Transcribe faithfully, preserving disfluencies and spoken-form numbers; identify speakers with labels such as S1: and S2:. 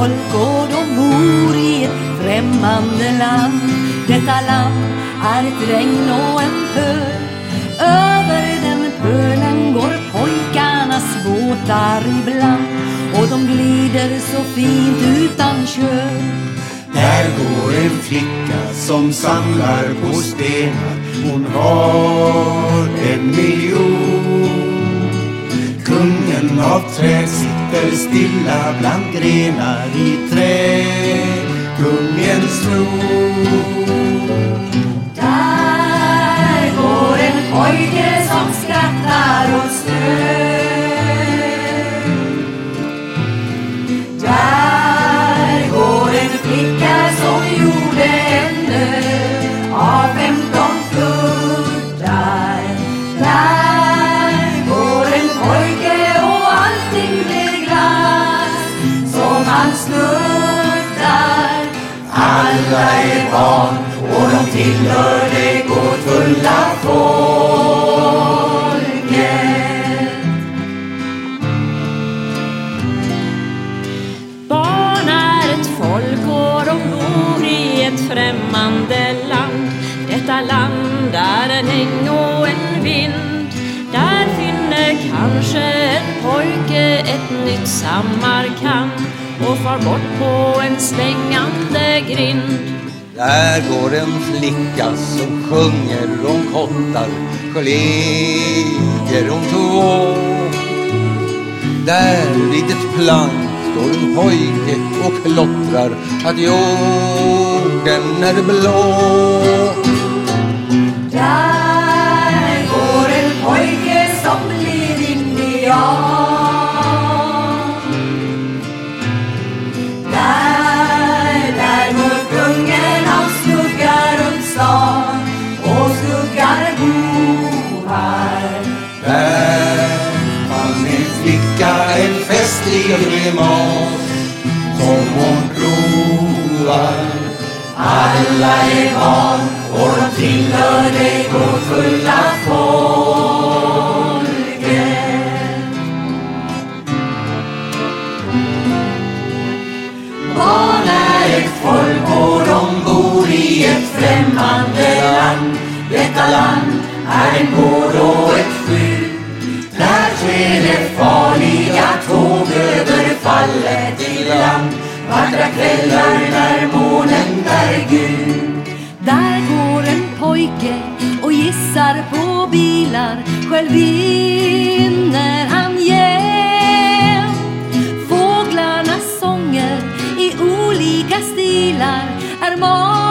S1: folk och de bor i ett främmande land. Detta land är ett regn och en pöl. Över den pölen går pojkarnas båtar ibland, och de glider så fint utan köl.
S2: Där går en flicka som samlar på stenar. Hon har en miljon. Kungen av trä sitter stilla bland grenar i trä. Kungens tron.
S1: Där går en pojke som skrattar och snör. Där går en flicka som gjorde en ö av femton kuddar. Där går en pojke och allting blir glass som han snuddar.
S2: Alla är barn och de tillhör det gåtfulla folket.
S3: Barn är ett folk och de bor i ett främmande land. Detta land är en äng och en vind. Där finner kanske en pojke ett nytt Samarkand och far bort på en svängande grind.
S4: Där går en flicka som sjunger om kottar, kollegor om två. Där vid ett plank står en pojke och klottrar att jorden är blå.
S1: Där går en pojke som blir indian. Där, där går kungen av skuggar runt stan, och skuggar bor här.
S2: Där fann en flicka en festlig grimas som hon provar. Alla är barn och de tillhör det gåtfulla folket. Barn är ett folk och de bor i ett främmande land. Detta land är en gård och ett skydd. Där sker det farliga tåg över fallet i land. Vackra kvällar när månen är gul.
S1: Där går en pojke och gissar på bilar. Själv vinner han jämt. Fåglarnas sånger i olika stilar är mat.